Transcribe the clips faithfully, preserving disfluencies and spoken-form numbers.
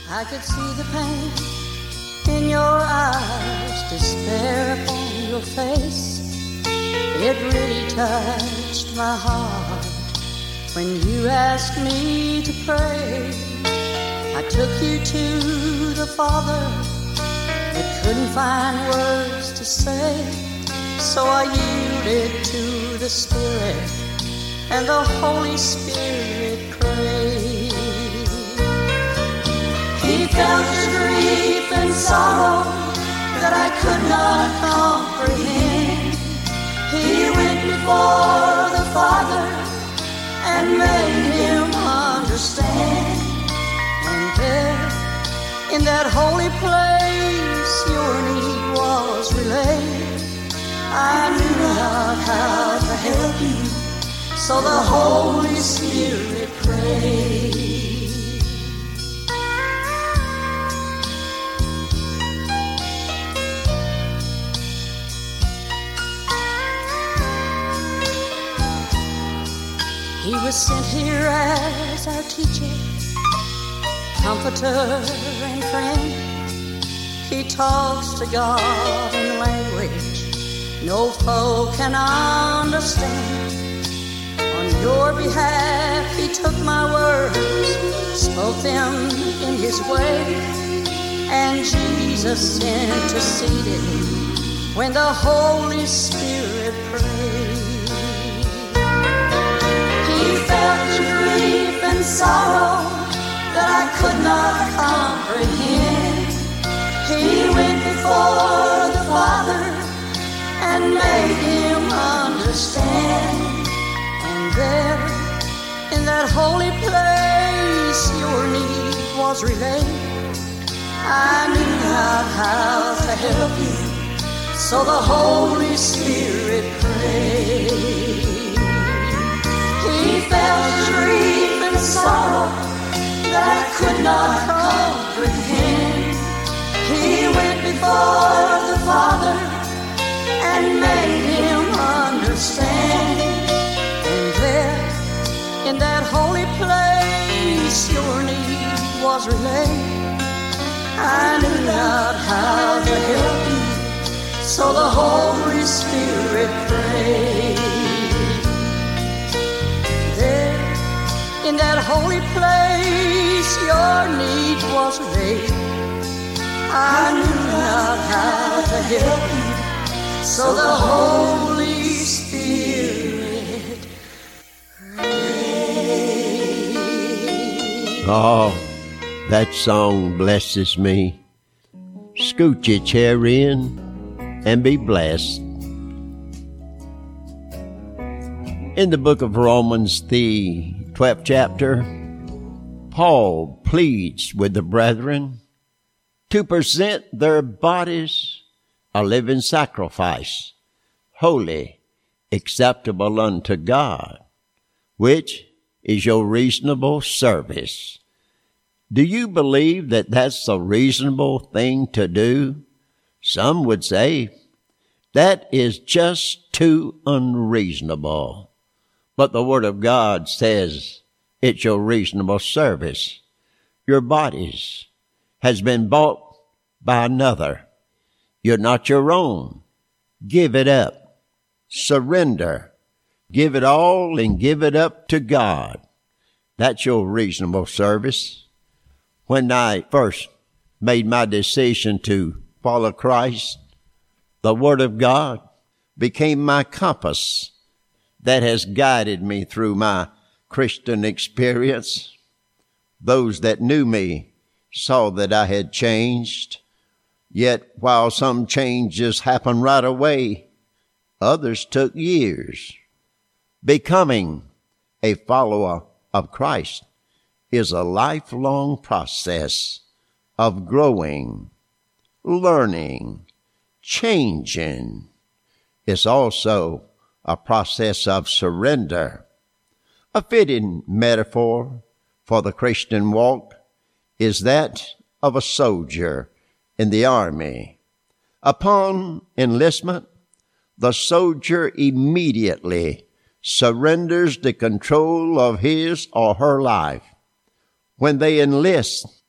I could see the pain in your eyes, despair upon your face. It really touched my heart when you asked me to pray. I took you to the Father, but couldn't find words to say. So I yielded to the Spirit, and the Holy Spirit prayed. He felt the grief and sorrow that I could not comprehend. He went before the Father and made him understand. And there, in that holy place, your need was relayed. I knew not how to help you, so the Holy Spirit prayed. He was sent here as our teacher, comforter and friend. He talks to God in language no foe can understand. On your behalf he took my words, spoke them in his way, and Jesus interceded when the Holy Spirit prayed. He felt the grief and sorrow that I could not comprehend. He went before the Father and made him understand. And there, in that holy place, your need was relayed. I knew not how to help you, so the Holy Spirit prayed. He felt grief and sorrow that I could not comprehend. He went before the Father and made him understand. And there, in that holy place, your need was relayed. I knew not how to help you, so the Holy Spirit prayed. In that holy place, your need was laid. I knew not how to help you, so the Holy Spirit prayed. Oh, that song blesses me. Scoot your chair in and be blessed. In the book of Romans, the twelfth chapter, Paul pleads with the brethren to present their bodies a living sacrifice, holy, acceptable unto God, which is your reasonable service. Do you believe that that's a reasonable thing to do? Some would say that is just too unreasonable. But the Word of God says it's your reasonable service. Your bodies has been bought by another. You're not your own. Give it up. Surrender. Give it all and give it up to God. That's your reasonable service. When I first made my decision to follow Christ, the Word of God became my compass that has guided me through my Christian experience. Those that knew me saw that I had changed. Yet while some changes happened right away, others took years. Becoming a follower of Christ is a lifelong process of growing, learning, changing. It's also a process of surrender. A fitting metaphor for the Christian walk is that of a soldier in the army. Upon enlistment, the soldier immediately surrenders the control of his or her life. When they enlist,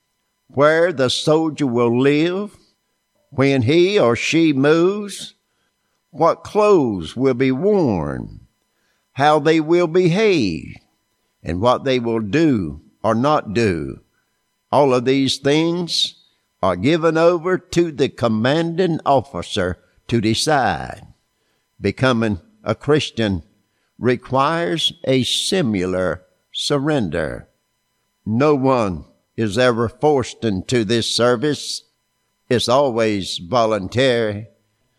where the soldier will live when he or she moves, what clothes will be worn, how they will behave, and what they will do or not do. All of these things are given over to the commanding officer to decide. Becoming a Christian requires a similar surrender. No one is ever forced into this service. It's always voluntary.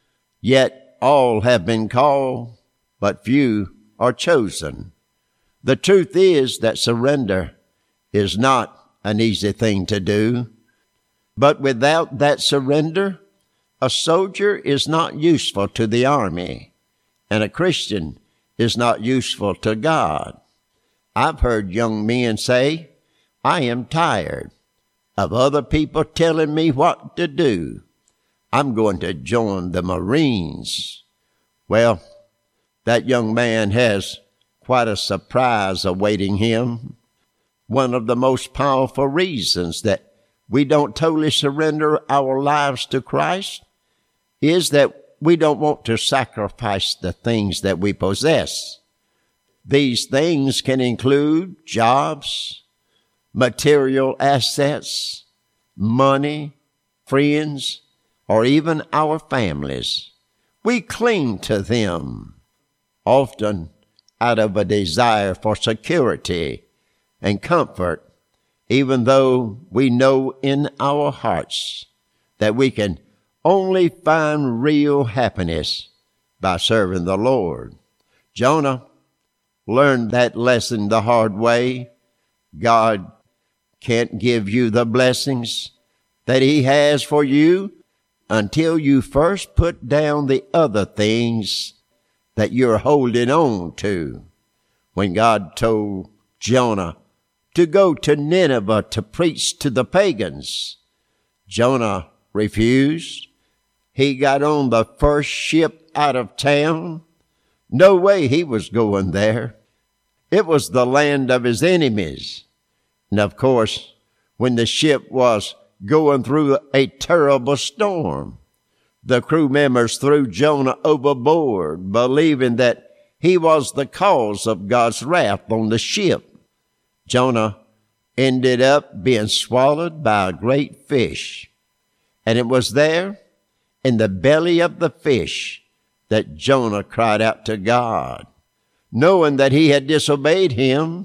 Yet all have been called, but few are chosen. The truth is that surrender is not an easy thing to do. But without that surrender, a soldier is not useful to the army, and a Christian is not useful to God. I've heard young men say, I am tired of other people telling me what to do. I'm going to join the Marines. Well, that young man has quite a surprise awaiting him. One of the most powerful reasons that we don't totally surrender our lives to Christ is that we don't want to sacrifice the things that we possess. These things can include jobs, material assets, money, friends, or even our families. We cling to them, often out of a desire for security and comfort, even though we know in our hearts that we can only find real happiness by serving the Lord. Jonah learned that lesson the hard way. God can't give you the blessings that he has for you until you first put down the other things that you're holding on to. When God told Jonah to go to Nineveh to preach to the pagans, Jonah refused. He got on the first ship out of town. No way he was going there. It was the land of his enemies. And of course, when the ship was going through a terrible storm, the crew members threw Jonah overboard, believing that he was the cause of God's wrath on the ship. Jonah ended up being swallowed by a great fish. And it was there in the belly of the fish that Jonah cried out to God. Knowing that he had disobeyed him,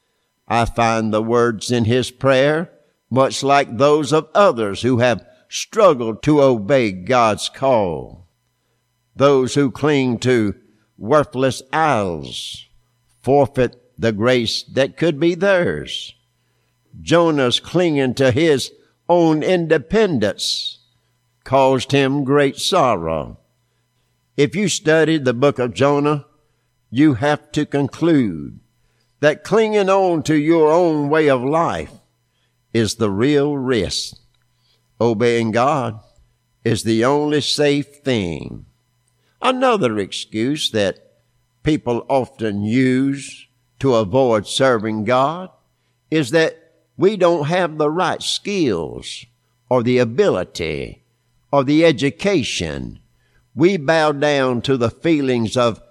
I find the words in his prayer much like those of others who have struggled to obey God's call. Those who cling to worthless idols forfeit the grace that could be theirs. Jonah's clinging to his own independence caused him great sorrow. If you study the book of Jonah, you have to conclude that clinging on to your own way of life is the real risk. Obeying God is the only safe thing. Another excuse that people often use to avoid serving God is that we don't have the right skills or the ability or the education. We bow down to the feelings of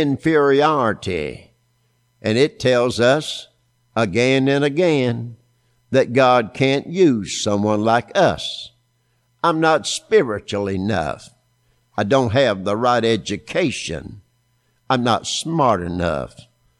inferiority. And it tells us again and again that God can't use someone like us. I'm not spiritual enough. I don't have the right education. I'm not smart enough.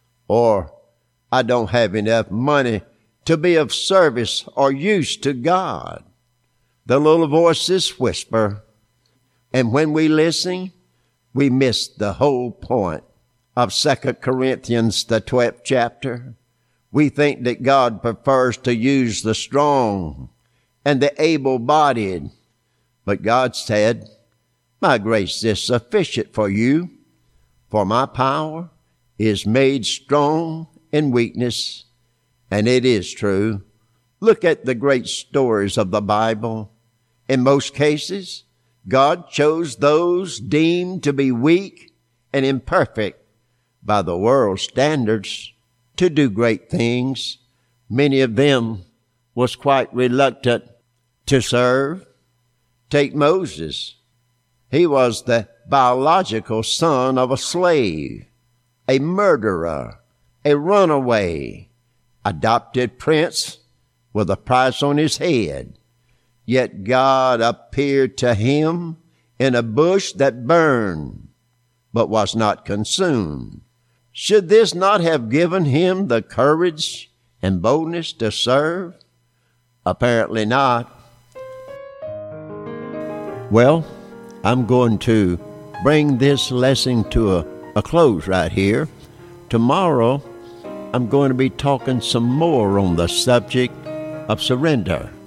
Or I don't have enough money to be of service or use to God. The little voices whisper, and when we listen, we miss the whole point of Second Corinthians, the twelfth chapter. We think that God prefers to use the strong and the able-bodied. But God said, my grace is sufficient for you, for my power is made strong in weakness. And it is true. Look at the great stories of the Bible. In most cases, God chose those deemed to be weak and imperfect by the world's standards to do great things. Many of them was quite reluctant to serve. Take Moses. He was the biological son of a slave, a murderer, a runaway, adopted prince with a price on his head. Yet God appeared to him in a bush that burned, but was not consumed. Should this not have given him the courage and boldness to serve? Apparently not. Well, I'm going to bring this lesson to a, a close right here. Tomorrow, I'm going to be talking some more on the subject of surrender.